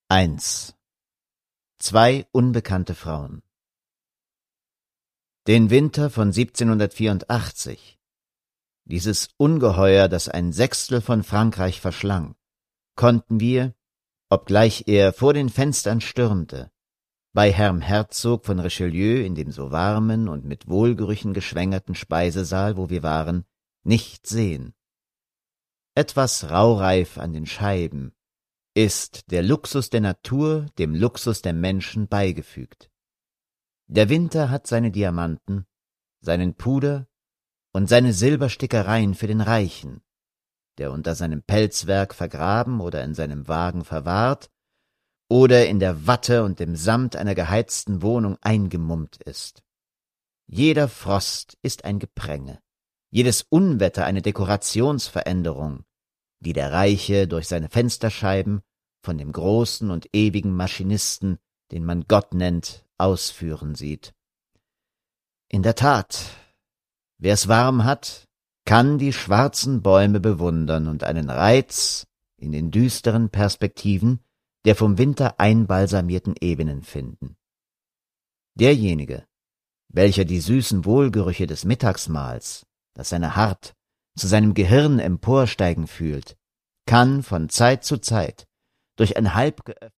1. Zwei unbekannte Frauen. Den Winter von 1784, dieses Ungeheuer, das ein Sechstel von Frankreich verschlang, konnten wir, obgleich er vor den Fenstern stürmte, bei Herrn Herzog von Richelieu in dem so warmen und mit Wohlgerüchen geschwängerten Speisesaal, wo wir waren, nicht sehen. Etwas raureif an den Scheiben ist der Luxus der Natur dem Luxus der Menschen beigefügt. Der Winter hat seine Diamanten, seinen Puder und seine Silberstickereien für den Reichen, der unter seinem Pelzwerk vergraben oder in seinem Wagen verwahrt oder in der Watte und dem Samt einer geheizten Wohnung eingemummt ist. Jeder Frost ist ein Gepränge, jedes Unwetter eine Dekorationsveränderung, die der Reiche durch seine Fensterscheiben von dem großen und ewigen Maschinisten, den man Gott nennt, ausführen sieht. In der Tat, wer's warm hat, kann die schwarzen Bäume bewundern und einen Reiz in den düsteren Perspektiven der vom Winter einbalsamierten Ebenen finden. Derjenige, welcher die süßen Wohlgerüche des Mittagsmahls, das seine Hart zu seinem Gehirn emporsteigen fühlt, kann von Zeit zu Zeit durch ein halb geöffnetes